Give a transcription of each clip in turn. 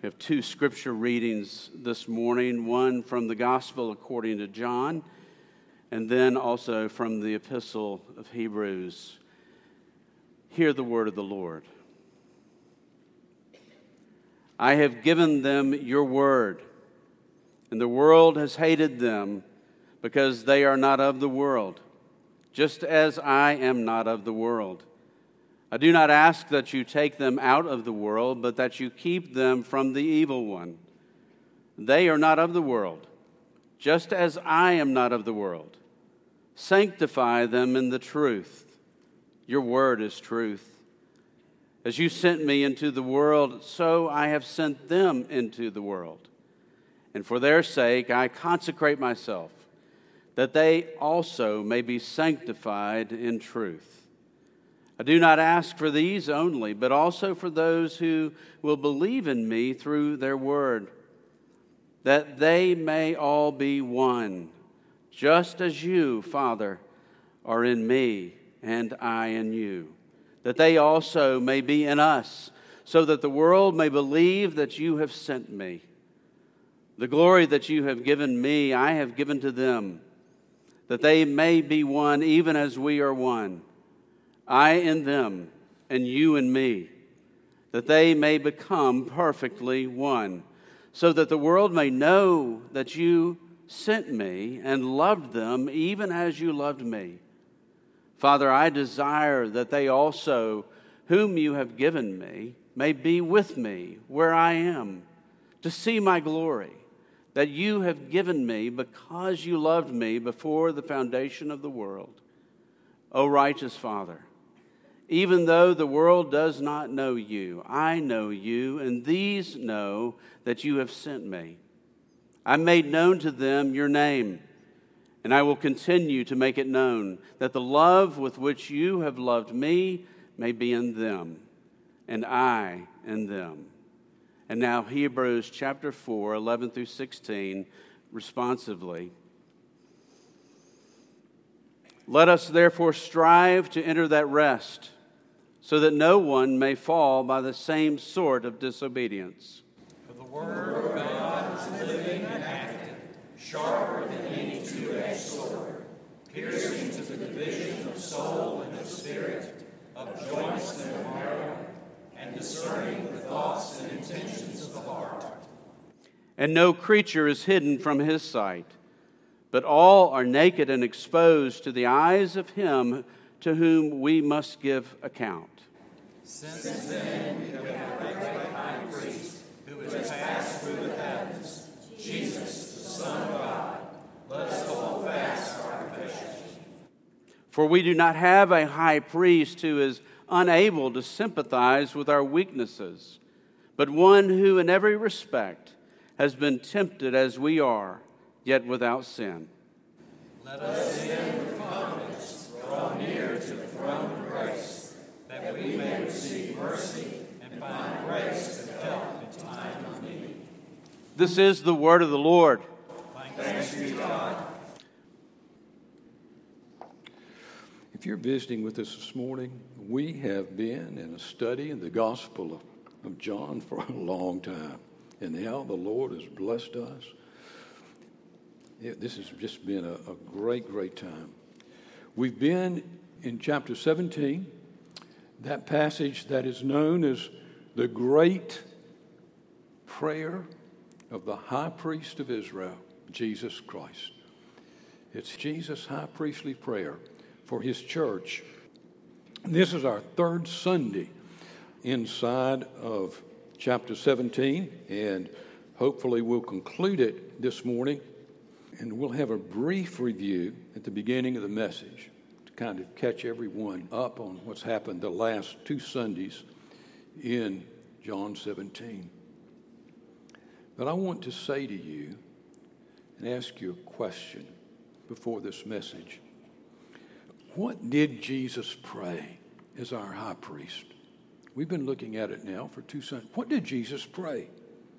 We have two scripture readings this morning, one from the Gospel according to John, and then also from the Epistle of Hebrews. Hear the word of the Lord. I have given them your word, and the world has hated them because they are not of the world, just as I am not of the world. I do not ask that you take them out of the world, but that you keep them from the evil one. They are not of the world, just as I am not of the world. Sanctify them in the truth. Your word is truth. As you sent me into the world, so I have sent them into the world. And for their sake I consecrate myself, that they also may be sanctified in truth. I do not ask for these only, but also for those who will believe in me through their word, that they may all be one, just as you, Father, are in me and I in you, that they also may be in us, so that the world may believe that you have sent me. The glory that you have given me, I have given to them, that they may be one even as we are one. I in them, and you in me, that they may become perfectly one, so that the world may know that you sent me and loved them even as you loved me. Father, I desire that they also, whom you have given me, may be with me where I am, to see my glory, that you have given me because you loved me before the foundation of the world. O righteous Father, even though the world does not know you, I know you, and these know that you have sent me. I made known to them your name, and I will continue to make it known, that the love with which you have loved me may be in them, and I in them. And now Hebrews chapter 4, 11 through 16, responsively. Let us therefore strive to enter that rest, so that no one may fall by the same sort of disobedience. For the word of God is living and active, sharper than any two-edged sword, piercing to the division of soul and of spirit, of joints and of marrow, and discerning the thoughts and intentions of the heart. And no creature is hidden from his sight, but all are naked and exposed to the eyes of him to whom we must give account. Since then we have a great high priest who has passed through the heavens, Jesus, the Son of God. Let us hold fast our confession. For we do not have a high priest who is unable to sympathize with our weaknesses, but one who in every respect has been tempted as we are, yet without sin. Let us then with confidence draw near to the throne of grace, that we may receive mercy and find grace to help in time of need. This is the word of the Lord. Thanks be to God. If you're visiting with us this morning, we have been in a study in the Gospel of John for a long time. And how the Lord has blessed us. This has just been a great, great time. We've been in chapter 17, that passage that is known as the great prayer of the high priest of Israel, Jesus Christ. It's Jesus' high priestly prayer for his church. This is our third Sunday inside of chapter 17, and hopefully we'll conclude it this morning, and we'll have a brief review at the beginning of the message to kind of catch everyone up on what's happened the last two Sundays in John 17. But I want to say to you and ask you a question before this message. What did Jesus pray as our high priest? We've been looking at it now for 2 Sundays. What did Jesus pray?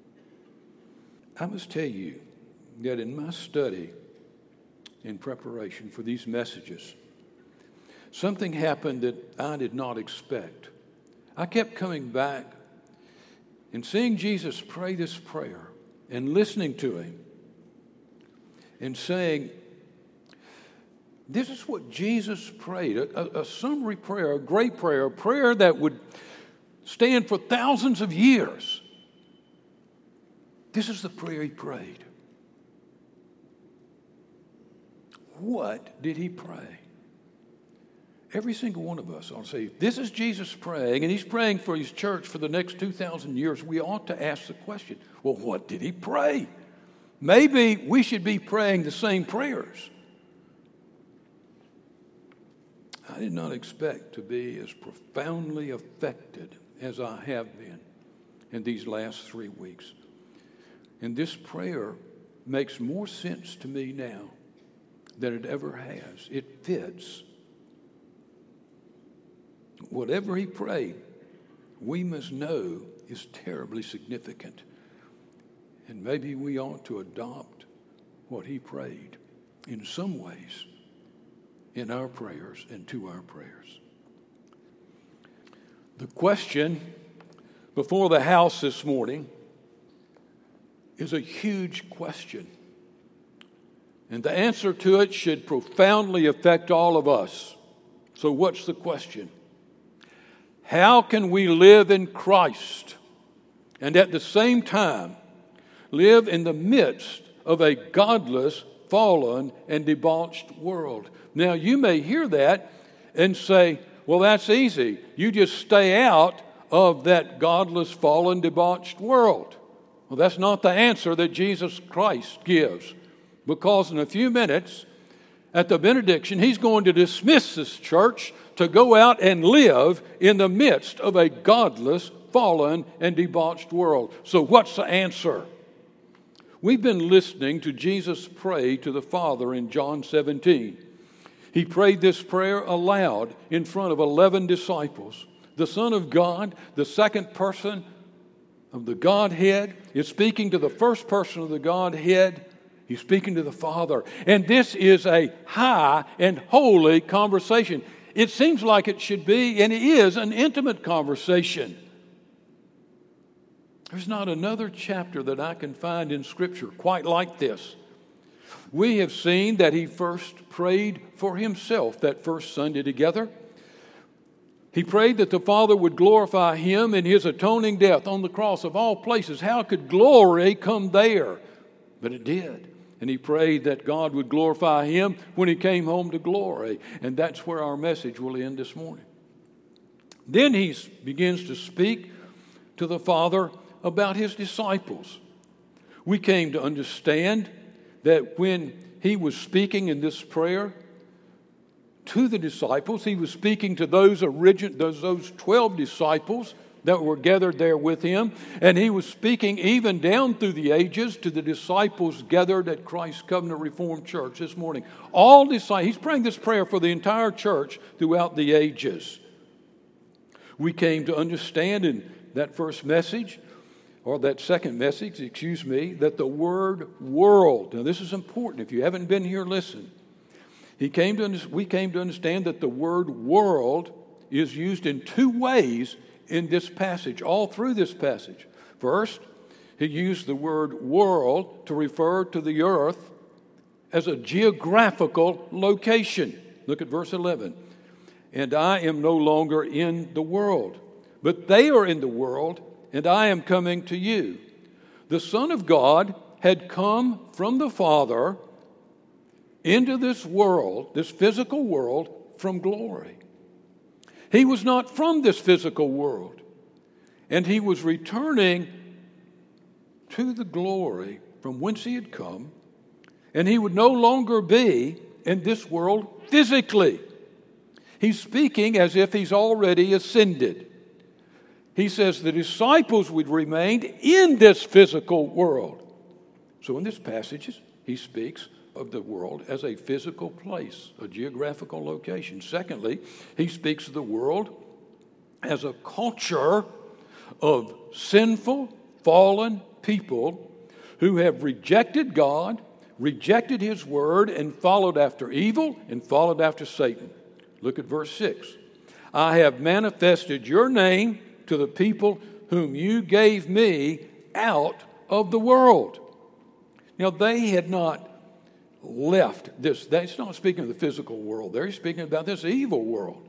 I must tell you that in my study, in preparation for these messages, something happened that I did not expect. I kept coming back And seeing Jesus pray this prayer and listening to him and saying, this is what Jesus prayed, a summary prayer, a great prayer, a prayer that would stand for thousands of years. This is the prayer he prayed. What did he pray? Every single one of us ought to say, if this is Jesus praying, and he's praying for his church for the next 2,000 years, we ought to ask the question, well, what did he pray? Maybe we should be praying the same prayers. I did not expect to be as profoundly affected as I have been in these last 3 weeks. And this prayer makes more sense to me now than it ever has. It fits. Whatever he prayed, we must know is terribly significant. And maybe we ought to adopt what he prayed in some ways in our prayers and to our prayers. The question before the house this morning is a huge question. And the answer to it should profoundly affect all of us. So what's the question? How can we live in Christ and at the same time live in the midst of a godless, fallen, and debauched world? Now, you may hear that and say, well, that's easy. You just stay out of that godless, fallen, debauched world. Well, that's not the answer that Jesus Christ gives, because in a few minutes at the benediction, he's going to dismiss this church to go out and live in the midst of a godless, fallen, and debauched world. So what's the answer? We've been listening to Jesus pray to the Father in John 17. He prayed this prayer aloud in front of 11 disciples. The Son of God, the second person of the Godhead, is speaking to the first person of the Godhead. He's speaking to the Father. And this is a high and holy conversation. It seems like it should be, and it is, an intimate conversation. There's not another chapter that I can find in Scripture quite like this. We have seen that he first prayed for himself that first Sunday together. He prayed that the Father would glorify him in his atoning death on the cross of all places. How could glory come there? But it did. And he prayed that God would glorify him when he came home to glory. And that's where our message will end this morning. Then he begins to speak to the Father about his disciples. We came to understand that when he was speaking in this prayer to the disciples, he was speaking to those 12 disciples that were gathered there with him, and he was speaking even down through the ages to the disciples gathered at Christ's Covenant Reformed Church this morning. All disciples. He's praying this prayer for the entire church throughout the ages. We came to understand in that first message, or that second message, that the word world, now this is important. If you haven't been here, listen. We came to understand that the word world is used in two ways in this passage, all through this passage. First, he used the word world to refer to the earth as a geographical location. Look at verse 11. And I am no longer in the world, but they are in the world, and I am coming to you. The Son of God had come from the Father into this world, this physical world, from glory. He was not from this physical world, and he was returning to the glory from whence he had come, and he would no longer be in this world physically. He's speaking as if he's already ascended. He says the disciples would remain in this physical world. So in this passage, he speaks of the world as a physical place, a geographical location. Secondly, he speaks of the world as a culture of sinful, fallen people who have rejected God, rejected his word, and followed after evil and followed after Satan. Look at verse 6. I have manifested your name to the people whom you gave me out of the world. Now, they had not left this. That's not speaking of the physical world. They're speaking about this evil world.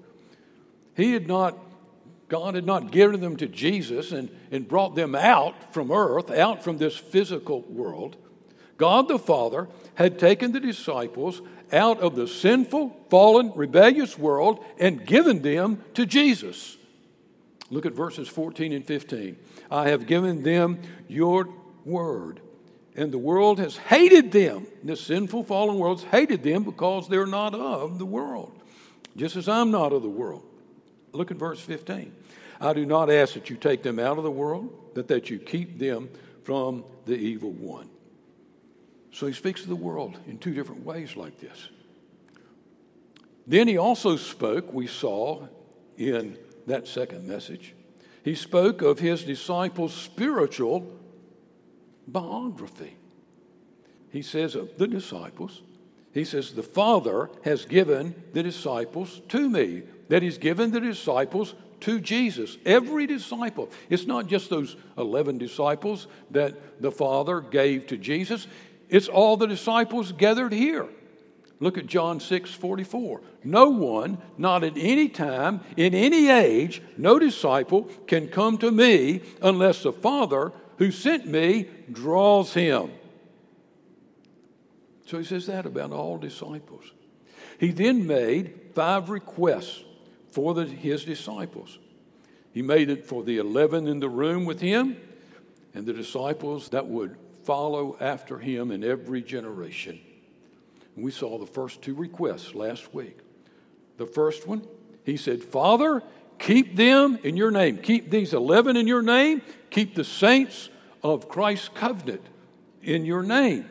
God had not given them to Jesus and brought them out from earth, out from this physical world. God the Father had taken the disciples out of the sinful, fallen, rebellious world and given them to Jesus. Look at verses 14 and 15. I have given them your word, and the world has hated them. This sinful, fallen world has hated them because they're not of the world, just as I'm not of the world. Look at verse 15. I do not ask that you take them out of the world, but that you keep them from the evil one. So he speaks of the world in two different ways like this. Then he also spoke, we saw in that second message, he spoke of his disciples' spiritual biography. He says of the disciples, he says, the Father has given the disciples to me. That he's given the disciples to Jesus. Every disciple. It's not just those 11 disciples that the Father gave to Jesus. It's all the disciples gathered here. Look at John 6:44. No one, not at any time, in any age, no disciple can come to me unless the Father who sent me draws him. So he says that about all disciples. He then made 5 requests for his disciples. He made it for the 11 in the room with him and the disciples that would follow after him in every generation. And we saw the first 2 requests last week. The first one, he said, Father, keep them in your name. Keep these 11 in your name. Keep the saints of Christ's covenant in your name.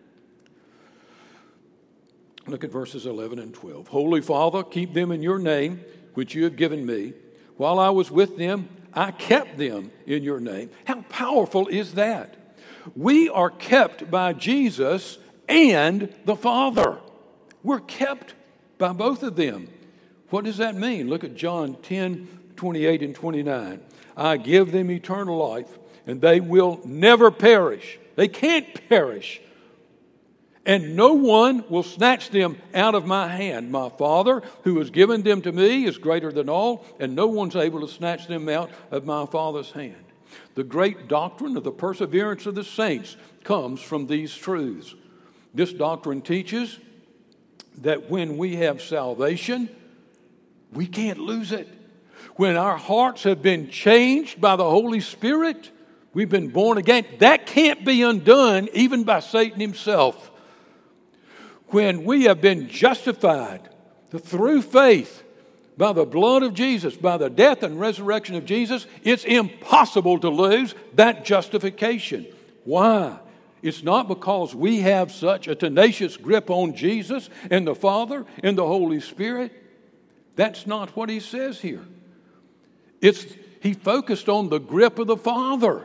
Look at verses 11 and 12. Holy Father, keep them in your name, which you have given me. While I was with them, I kept them in your name. How powerful is that? We are kept by Jesus and the Father. We're kept by both of them. What does that mean? Look at John 10:28 and 29. I give them eternal life, and they will never perish. They can't perish. And no one will snatch them out of my hand. My Father, who has given them to me, is greater than all, and no one's able to snatch them out of my Father's hand. The great doctrine of the perseverance of the saints comes from these truths. This doctrine teaches that when we have salvation, we can't lose it. When our hearts have been changed by the Holy Spirit, we've been born again, that can't be undone even by Satan himself. When we have been justified through faith by the blood of Jesus, by the death and resurrection of Jesus, it's impossible to lose that justification. Why? It's not because we have such a tenacious grip on Jesus and the Father and the Holy Spirit. That's not what he says here. He focused on the grip of the Father.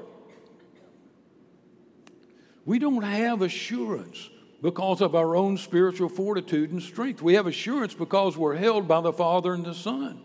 We don't have assurance because of our own spiritual fortitude and strength. We have assurance because we're held by the Father and the Son.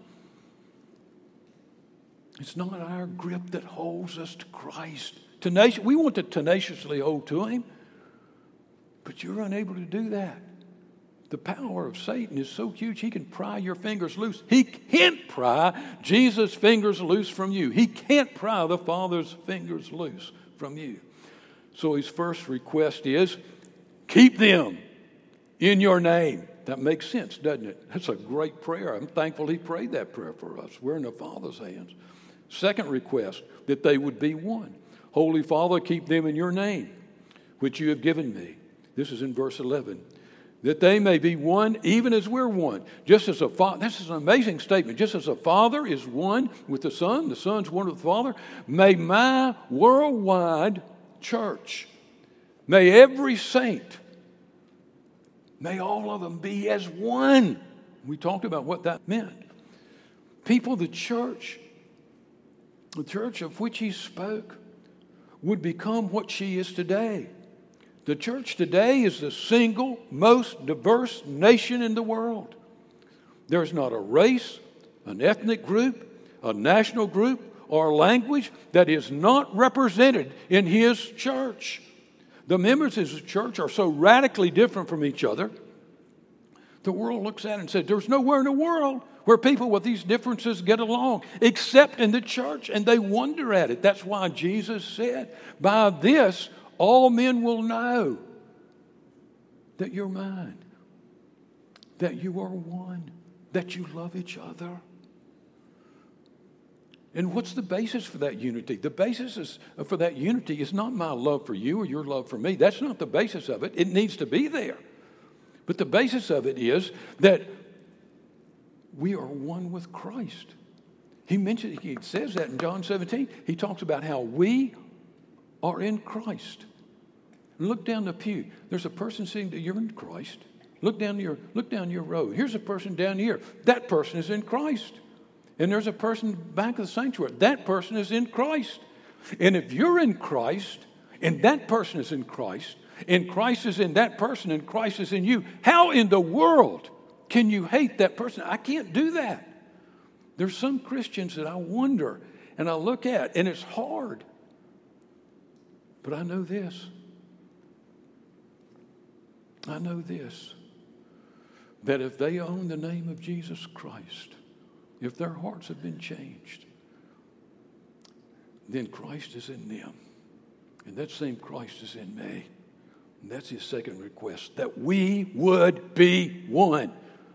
It's not our grip that holds us to Christ. We want to tenaciously hold to him, but you're unable to do that. The power of Satan is so huge, he can pry your fingers loose. He can't pry Jesus' fingers loose from you. He can't pry the Father's fingers loose from you. So his first request is, keep them in your name. That makes sense, doesn't it? That's a great prayer. I'm thankful he prayed that prayer for us. We're in the Father's hands. Second request, that they would be one. Holy Father, keep them in your name, which you have given me. This is in verse 11. That they may be one, even as we're one. Just as this is an amazing statement. Just as a Father is one with the Son's one with the Father, may my worldwide church, may every saint, may all of them be as one. We talked about what that meant. People, the church of which he spoke, would become what she is today. The church today is the single most diverse nation in the world. There's not a race, an ethnic group, a national group, or language that is not represented in his church. The members of his church are so radically different from each other, the world looks at it and says, there's nowhere in the world where people with these differences get along except in the church, and they wonder at it. That's why Jesus said, by this all men will know that you're mine, that you are one, that you love each other. And what's the basis for that unity? The basis for that unity is not my love for you or your love for me. That's not the basis of it. It needs to be there. But the basis of it is that we are one with Christ. He says that in John 17. He talks about how we are in Christ. Look down the pew. There's a person sitting there. You're in Christ. Look down your row. Here's a person down here. That person is in Christ. And there's a person back of the sanctuary. That person is in Christ. And if you're in Christ, and that person is in Christ, and Christ is in that person, and Christ is in you, how in the world can you hate that person? I can't do that. There's some Christians that I wonder and I look at, and it's hard. But I know this. That if they own the name of Jesus Christ, if their hearts have been changed, then Christ is in them. And that same Christ is in me. And that's his second request, that we would be one.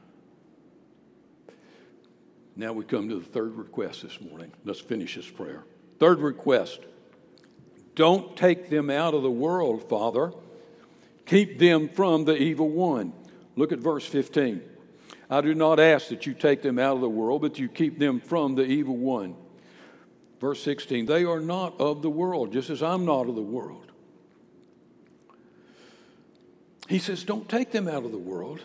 Now we come to the third request this morning. Let's finish this prayer. Third request. Don't take them out of the world, Father. Keep them from the evil one. Look at verse 15. I do not ask that you take them out of the world, but you keep them from the evil one. Verse 16. They are not of the world, just as I'm not of the world. He says, don't take them out of the world.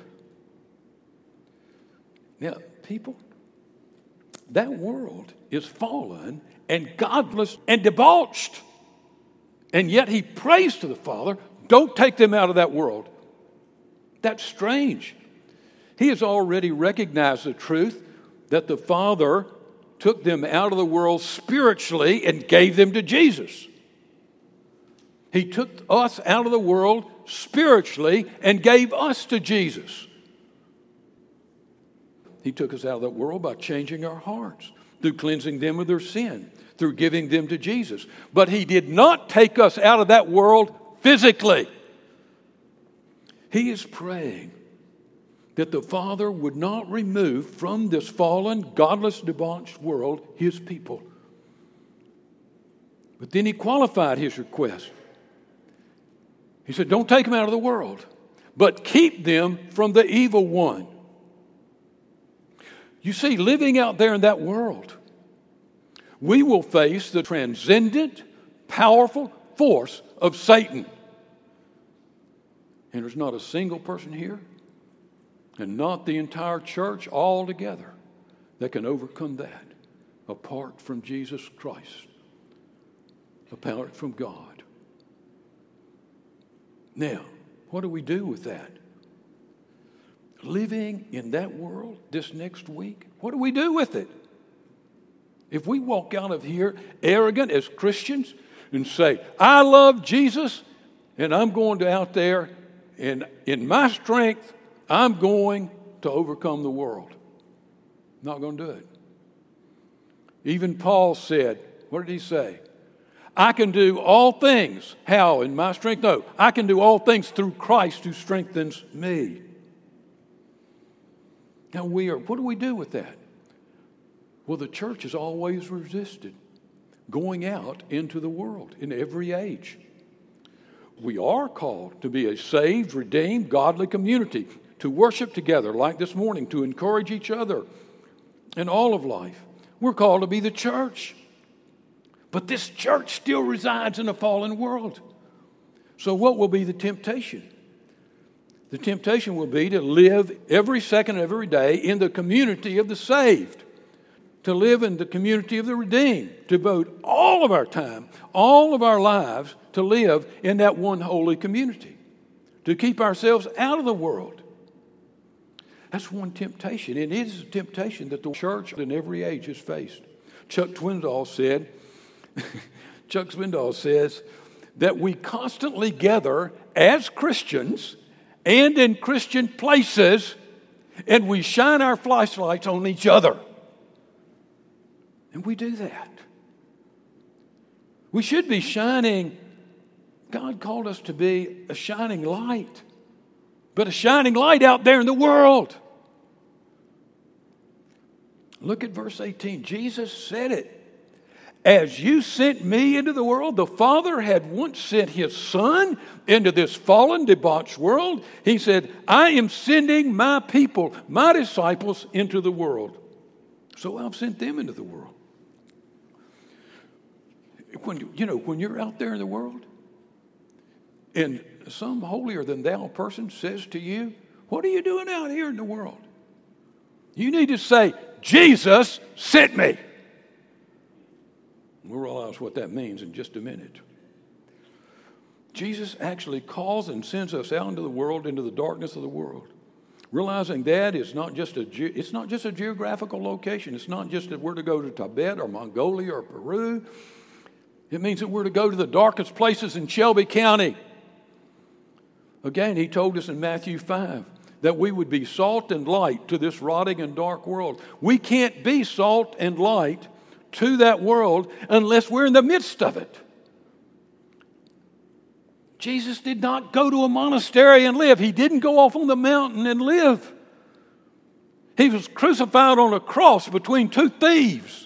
Now, people, that world is fallen and godless and debauched. And yet he prays to the Father, don't take them out of that world. That's strange. He has already recognized the truth that the Father took them out of the world spiritually and gave them to Jesus. He took us out of the world spiritually and gave us to Jesus. He took us out of that world by changing our hearts, through cleansing them of their sin, through giving them to Jesus. But he did not take us out of that world physically. He is praying that the Father would not remove from this fallen, godless, debauched world his people. But then he qualified his request. He said, don't take them out of the world, but keep them from the evil one. You see, living out there in that world, we will face the transcendent, powerful force of Satan. And there's not a single person here, and not the entire church altogether, that can overcome that apart from Jesus Christ, apart from God. Now, what do we do with that? Living in that world this next week, what do we do with it? If we walk out of here arrogant as Christians and say, I love Jesus, and I'm going to out there, and in my strength, I'm going to overcome the world. Not going to do it. Even Paul said, what did he say? I can do all things. How? In my strength? No. I can do all things through Christ who strengthens me. Now what do we do with that? Well, the church has always resisted going out into the world in every age. We are called to be a saved, redeemed, godly community, to worship together like this morning, to encourage each other in all of life. We're called to be the church. But this church still resides in a fallen world. So what will be the temptation? The temptation will be to live every second of every day in the community of the saved, to live in the community of the redeemed, to devote all of our time, all of our lives to live in that one holy community, to keep ourselves out of the world. That's one temptation. It is a temptation that the church in every age has faced, Chuck Swindoll said, Chuck Swindoll says that we constantly gather as Christians and in Christian places, and we shine our flashlights on each other. And we do that. We should be shining. God called us to be a shining light, but a shining light out there in the world. Look at verse 18. Jesus said it. As you sent me into the world, the Father had once sent his Son into this fallen, debauched world. He said, I am sending my people, my disciples, into the world. So I've sent them into the world. When you're out there in the world, and some holier-than-thou person says to you, what are you doing out here in the world? You need to say, Jesus sent me. We'll realize what that means in just a minute. Jesus actually calls and sends us out into the world, into the darkness of the world. Realizing that it's not just a geographical location. It's not just that we're to go to Tibet or Mongolia or Peru. It means that we're to go to the darkest places in Shelby County. Again, he told us in Matthew 5 that we would be salt and light to this rotting and dark world. We can't be salt and light to that world unless we're in the midst of it. Jesus did not go to a monastery and live. He didn't go off on the mountain and live. He was crucified on a cross between two thieves.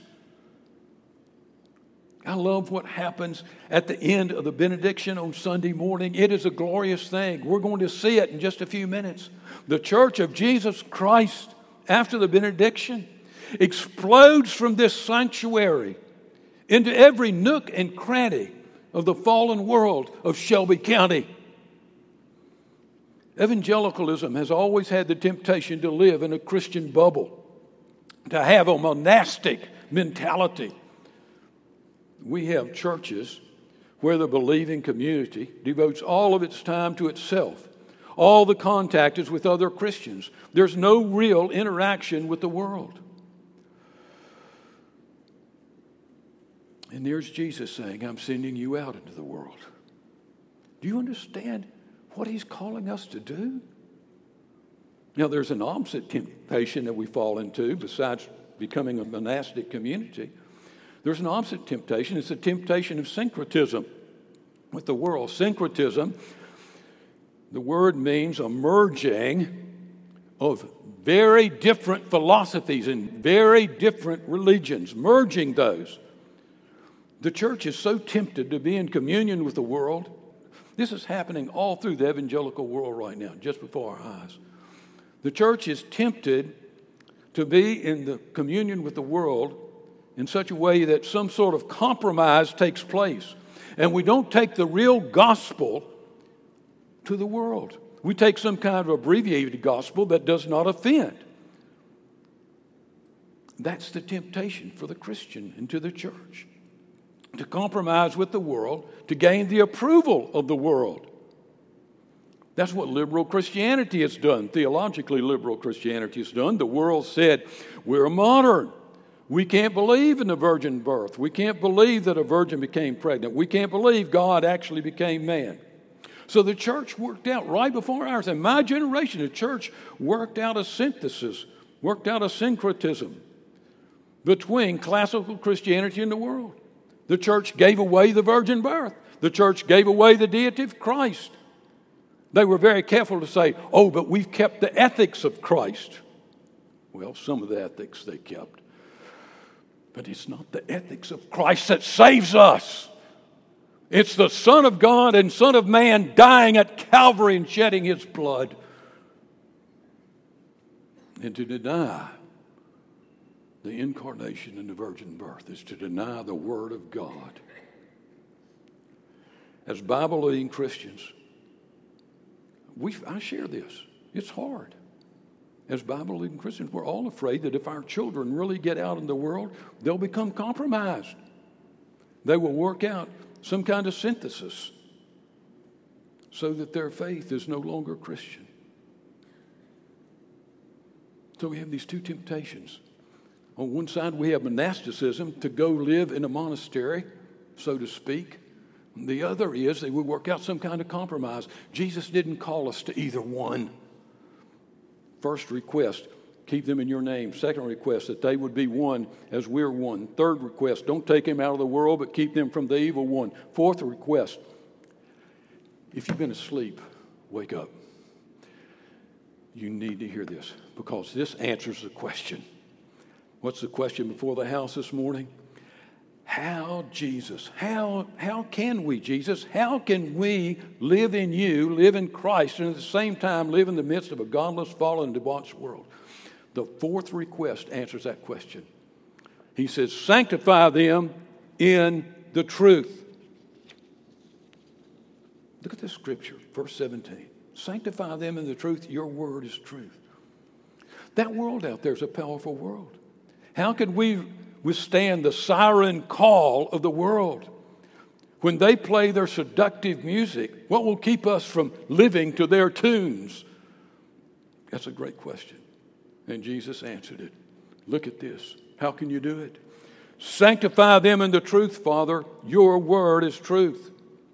I love what happens at the end of the benediction on Sunday morning. It is a glorious thing. We're going to see it in just a few minutes. The Church of Jesus Christ, after the benediction, explodes from this sanctuary into every nook and cranny of the fallen world of Shelby County. Evangelicalism has always had the temptation to live in a Christian bubble, to have a monastic mentality. We have churches where the believing community devotes all of its time to itself. All the contact is with other Christians. There's no real interaction with the world. And there's Jesus saying, I'm sending you out into the world. Do you understand what he's calling us to do? Now, there's an opposite temptation that we fall into besides becoming a monastic community. There's an opposite temptation. It's a temptation of syncretism with the world. Syncretism, the word means a merging of very different philosophies and very different religions, merging those. The church is so tempted to be in communion with the world. This is happening all through the evangelical world right now, just before our eyes. The church is tempted to be in the communion with the world in such a way that some sort of compromise takes place. And we don't take the real gospel to the world. We take some kind of abbreviated gospel that does not offend. That's the temptation for the Christian and to the church. To compromise with the world, to gain the approval of the world. That's what liberal Christianity has done. Theologically liberal Christianity has done. The world said, we're modern. We can't believe in the virgin birth. We can't believe that a virgin became pregnant. We can't believe God actually became man. So the church worked out right before ours. In my generation, the church worked out a synthesis, worked out a syncretism between classical Christianity and the world. The church gave away the virgin birth. The church gave away the deity of Christ. They were very careful to say, oh, but we've kept the ethics of Christ. Well, some of the ethics they kept. But it's not the ethics of Christ that saves us. It's the Son of God and Son of Man dying at Calvary and shedding his blood. And to deny the incarnation and the virgin birth is to deny the Word of God. As Bible-believing Christians, I share this. It's hard. As Bible-believing Christians, we're all afraid that if our children really get out in the world, they'll become compromised. They will work out some kind of synthesis so that their faith is no longer Christian. So we have these two temptations. On one side, we have monasticism, to go live in a monastery, so to speak. The other is that we work out some kind of compromise. Jesus didn't call us to either one. First request, keep them in your name. Second request, that they would be one as we're one. Third request, don't take them out of the world, but keep them from the evil one. Fourth request, if you've been asleep, wake up. You need to hear this, because this answers the question. What's the question before the house this morning? How can we, Jesus, how can we live in you, live in Christ, and at the same time live in the midst of a godless, fallen, debauched world? The fourth request answers that question. He says, sanctify them in the truth. Look at this scripture, verse 17. Sanctify them in the truth. Your word is truth. That world out there is a powerful world. How can we withstand the siren call of the world? When they play their seductive music, what will keep us from living to their tunes? That's a great question. And Jesus answered it. Look at this. How can you do it? Sanctify them in the truth, Father. Your word is truth.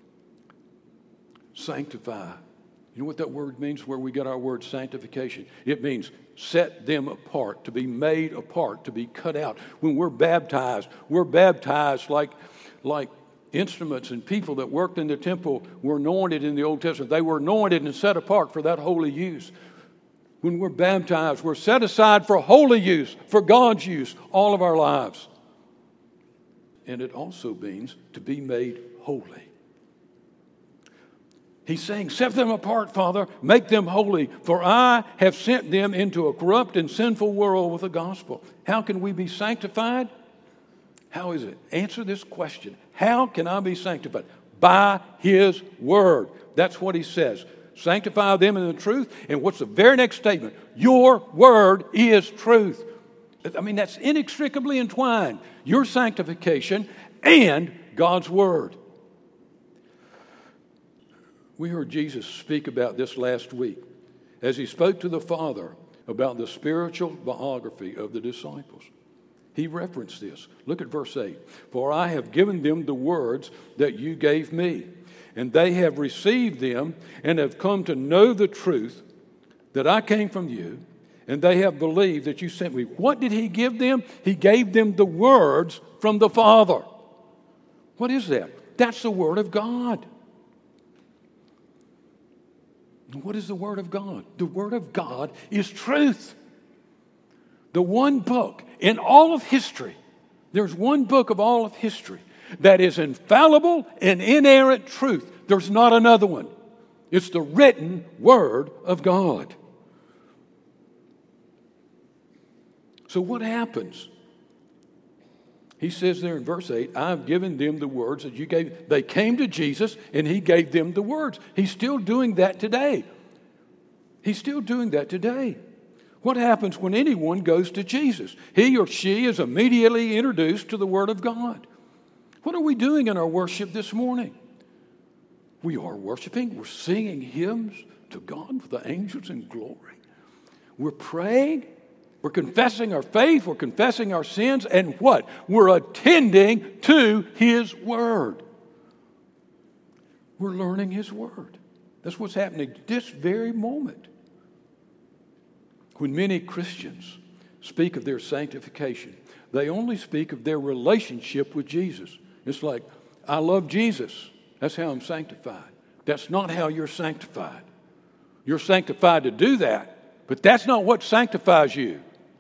Sanctify. You know what that word means, where we got our word sanctification? It means set them apart, to be made apart, to be cut out. When we're baptized like instruments, and people that worked in the temple were anointed in the Old Testament. They were anointed and set apart for that holy use. When we're baptized, we're set aside for holy use, for God's use, all of our lives. And it also means to be made holy. He's saying, set them apart, Father, make them holy, for I have sent them into a corrupt and sinful world with the gospel. How can we be sanctified? How is it? Answer this question. How can I be sanctified? By His word. That's what He says. Sanctify them in the truth. And what's the very next statement? Your word is truth. I mean, that's inextricably entwined. Your sanctification and God's word. We heard Jesus speak about this last week as He spoke to the Father about the spiritual biography of the disciples. He referenced this. Look at verse 8. For I have given them the words that you gave me, and they have received them and have come to know the truth that I came from you, and they have believed that you sent me. What did He give them? He gave them the words from the Father. What is that? That's the Word of God. What is the Word of God? The Word of God is truth. The one book in all of history, there's one book of all of history that is infallible and inerrant truth. There's not another one. It's the written Word of God. So what happens? He says there in verse 8, I've given them the words that you gave. They came to Jesus and He gave them the words. He's still doing that today. He's still doing that today. What happens when anyone goes to Jesus? He or she is immediately introduced to the Word of God. What are we doing in our worship this morning? We are worshiping. We're singing hymns to God with the angels in glory. We're praying. We're confessing our faith. We're confessing our sins. And what? We're attending to His Word. We're learning His Word. That's what's happening this very moment. When many Christians speak of their sanctification, they only speak of their relationship with Jesus. It's like, I love Jesus. That's how I'm sanctified. That's not how you're sanctified. You're sanctified to do that, but that's not what sanctifies you.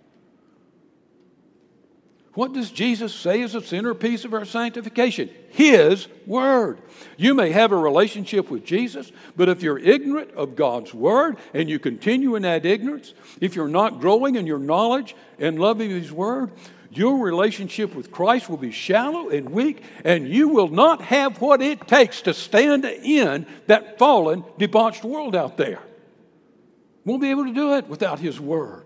What does Jesus say is the centerpiece of our sanctification? His Word. You may have a relationship with Jesus, but if you're ignorant of God's Word and you continue in that ignorance, if you're not growing in your knowledge and love of His Word, your relationship with Christ will be shallow and weak, and you will not have what it takes to stand in that fallen, debauched world out there. Won't be able to do it without His Word.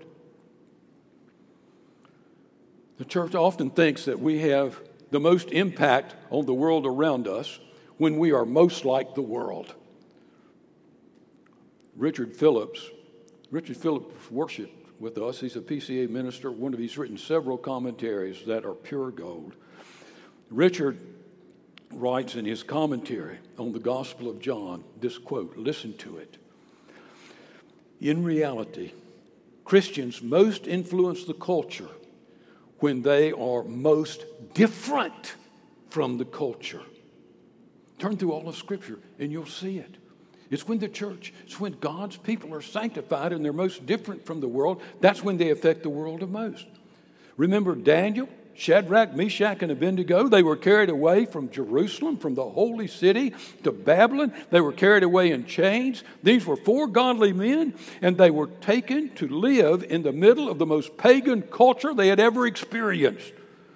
The church often thinks that we have the most impact on the world around us when we are most like the world. Richard Phillips worshiped with us. He's a PCA minister. He's written several commentaries that are pure gold. Richard writes in his commentary on the Gospel of John this quote. Listen to it. In reality, Christians most influence the culture when they are most different from the culture. Turn through all of Scripture and you'll see it. It's when it's when God's people are sanctified and they're most different from the world. That's when they affect the world the most. Remember Daniel, Shadrach, Meshach, and Abednego? They were carried away from Jerusalem, from the holy city, to Babylon. They were carried away in chains. These were 4 godly men, and they were taken to live in the middle of the most pagan culture they had ever experienced.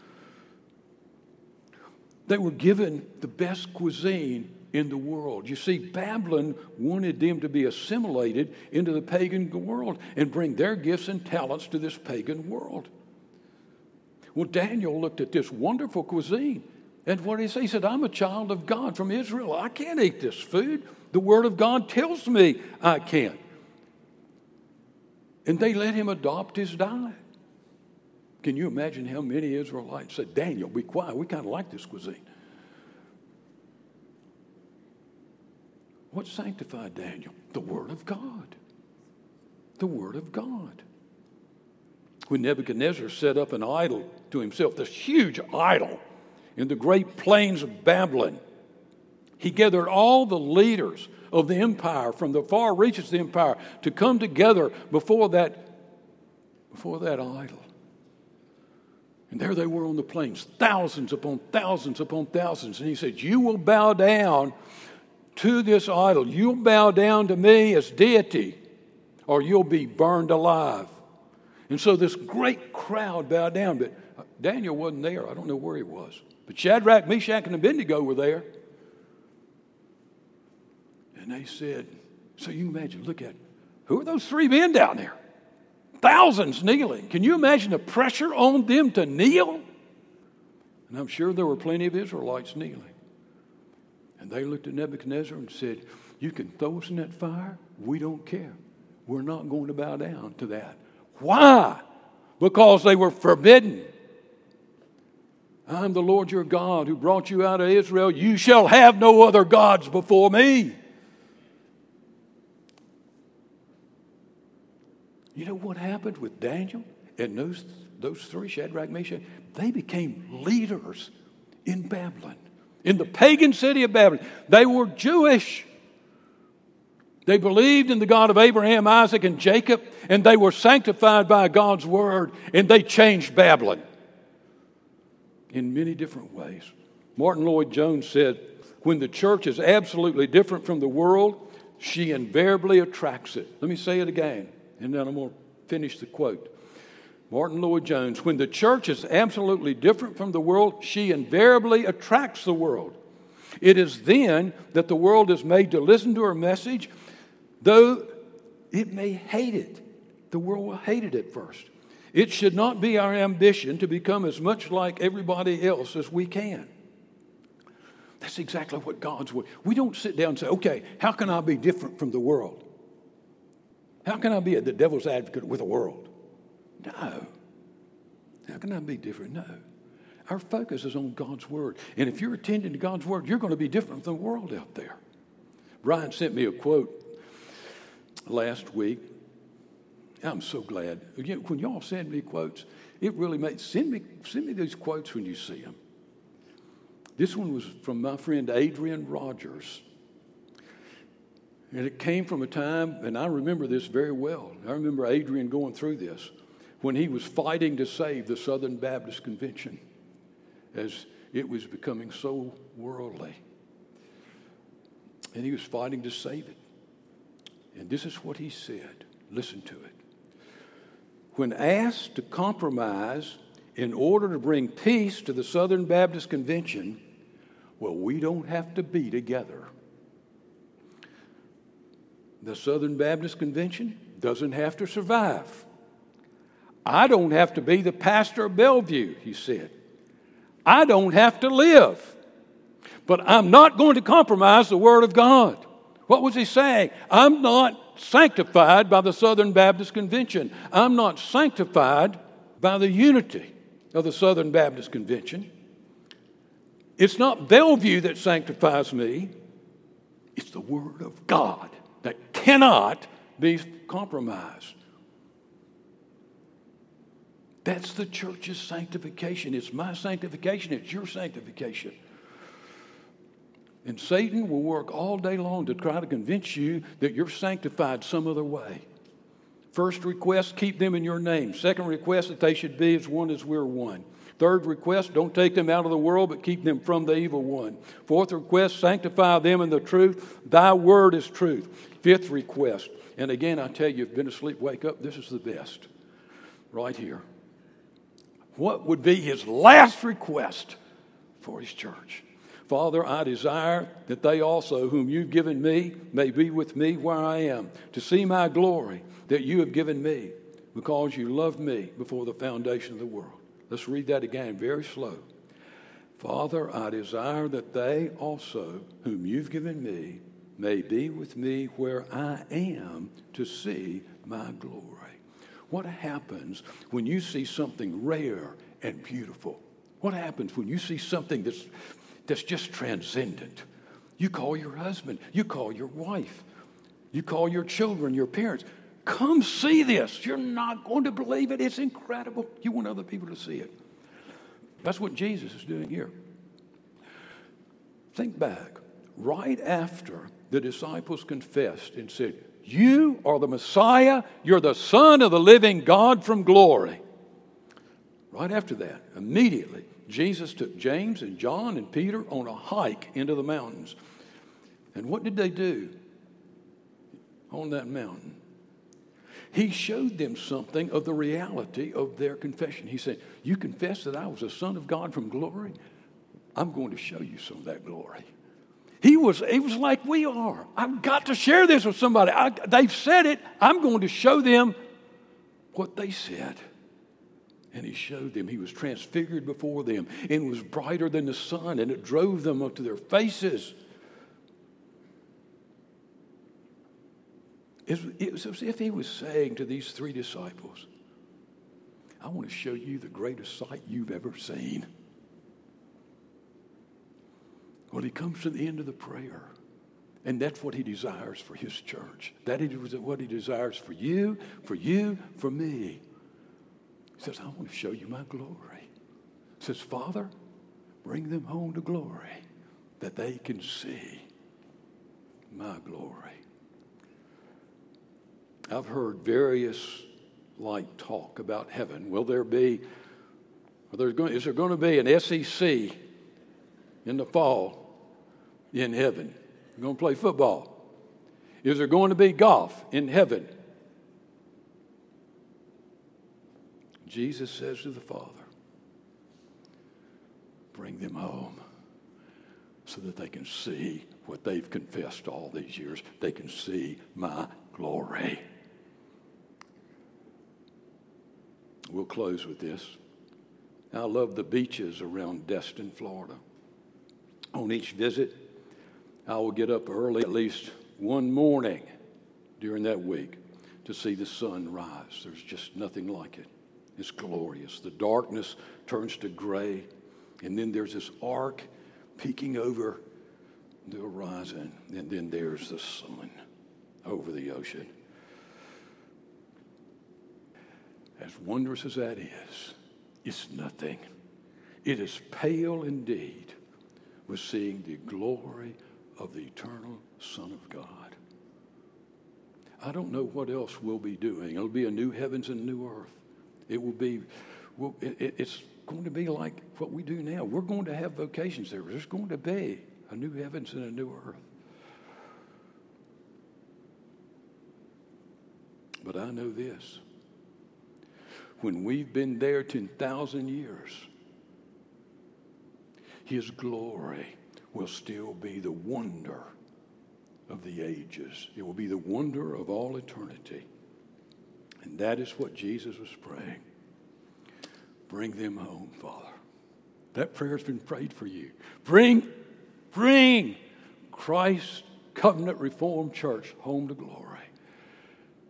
They were given the best cuisine in the world. You see, Babylon wanted them to be assimilated into the pagan world and bring their gifts and talents to this pagan world. Well, Daniel looked at this wonderful cuisine, and what did he say? He said, I'm a child of God from Israel. I can't eat this food. The Word of God tells me I can't. And they let him adopt his diet. Can you imagine how many Israelites said, Daniel, be quiet. We kind of like this cuisine. What sanctified Daniel? The Word of God. The Word of God. When Nebuchadnezzar set up an idol to himself, this huge idol in the great plains of Babylon, he gathered all the leaders of the empire from the far reaches of the empire to come together before that idol. And there they were on the plains, thousands upon thousands upon thousands. And he said, you will bow down to this idol. You'll bow down to me as deity, or you'll be burned alive. And so this great crowd bowed down, but Daniel wasn't there. I don't know where he was. But Shadrach, Meshach, and Abednego were there. And they said, so you can imagine, look at, who are those 3 men down there? Thousands kneeling. Can you imagine the pressure on them to kneel? And I'm sure there were plenty of Israelites kneeling. And they looked at Nebuchadnezzar and said, you can throw us in that fire. We don't care. We're not going to bow down to that. Why? Because they were forbidden. I'm the Lord your God who brought you out of Israel. You shall have no other gods before me. You know what happened with Daniel and those 3, Shadrach, Meshach? They became leaders in Babylon, in the pagan city of Babylon. They were Jewish. They believed in the God of Abraham, Isaac, and Jacob, and they were sanctified by God's word, and they changed Babylon in many different ways. Martin Lloyd-Jones said, when the church is absolutely different from the world, she invariably attracts it. Let me say it again, and then I'm going to finish the quote. Martin Lloyd-Jones, when the church is absolutely different from the world, she invariably attracts the world. It is then that the world is made to listen to her message, though it may hate it. The world will hate it at first. It should not be our ambition to become as much like everybody else as we can. That's exactly what God's will. We don't sit down and say, okay, how can I be different from the world? How can I be the devil's advocate with the world? No. How can I be different? No. Our focus is on God's word. And if you're attending to God's word, you're going to be different from the world out there. Brian sent me a quote last week. I'm so glad. Again, when y'all send me quotes, it really makes, send me these quotes when you see them. This one was from my friend Adrian Rogers. And it came from a time, and I remember this very well. I remember Adrian going through this when he was fighting to save the Southern Baptist Convention as it was becoming so worldly. And he was fighting to save it. And this is what he said. Listen to it. When asked to compromise in order to bring peace to the Southern Baptist Convention, well, we don't have to be together. The Southern Baptist Convention doesn't have to survive. I don't have to be the pastor of Bellevue, he said. I don't have to live. But I'm not going to compromise the Word of God. What was he saying? I'm not sanctified by the Southern Baptist Convention. I'm not sanctified by the unity of the Southern Baptist Convention. It's not Bellevue that sanctifies me. It's the Word of God that cannot be compromised. That's the church's sanctification. It's my sanctification. It's your sanctification. And Satan will work all day long to try to convince you that you're sanctified some other way. First request, keep them in your name. Second request, that they should be as one as we're one. Third request, don't take them out of the world, but keep them from the evil one. Fourth request, sanctify them in the truth. Thy word is truth. Fifth request, and again, I tell you, you've been asleep, wake up. This is the best. Right here. What would be his last request for his church? Father, I desire that they also, whom you've given me, may be with me where I am, to see my glory that you have given me, because you loved me before the foundation of the world. Let's read that again, very slow. Father, I desire that they also, whom you've given me, may be with me where I am, to see my glory. What happens when you see something rare and beautiful? What happens when you see something that's just transcendent? You call your husband, you call your wife, you call your children, your parents. Come see this. You're not going to believe it. It's incredible. You want other people to see it. That's what Jesus is doing here. Think back. Right after the disciples confessed and said, you are the Messiah. You're the Son of the living God from glory. Right after that, immediately, Jesus took James and John and Peter on a hike into the mountains. And what did they do on that mountain? He showed them something of the reality of their confession. He said, you confess that I was a son of God from glory? I'm going to show you some of that glory. He was like we are. I've got to share this with somebody. They've said it. I'm going to show them what they said. And he showed them. He was transfigured before them and was brighter than the sun, and it drove them up to their faces. It was as if he was saying to these three disciples, I want to show you the greatest sight you've ever seen. Well, he comes to the end of the prayer, and that's what he desires for his church. That is what he desires for you, for me. He says, I want to show you my glory. He says, Father, bring them home to glory that they can see my glory. I've heard various talk about heaven. Is there going to be an SEC in the fall in heaven? You're going to play football. Is there going to be golf in heaven? Jesus says to the Father, bring them home so that they can see what they've confessed all these years. They can see my glory. We'll close with this. I love the beaches around Destin, Florida. On each visit, I will get up early at least one morning during that week to see the sun rise. There's just nothing like it. It's glorious. The darkness turns to gray, and then there's this arc peeking over the horizon, and then there's the sun over the ocean. As wondrous as that is, it's nothing. It is pale indeed with seeing the glory of the eternal Son of God. I don't know what else we'll be doing. It'll be a new heavens and new earth. It will be, it's going to be like what we do now. We're going to have vocations there. There's going to be a new heavens and a new earth. But I know this. When we've been there 10,000 years, His glory will still be the wonder of the ages. It will be the wonder of all eternity. And that is what Jesus was praying. Bring them home, Father. That prayer has been prayed for you. Bring Christ Covenant Reformed Church home to glory.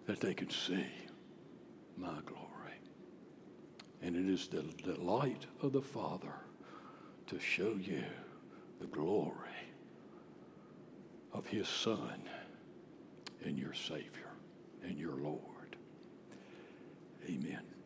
that they can see my glory. And it is the delight of the Father to show you the glory of his Son and your Savior and your Lord. Amen.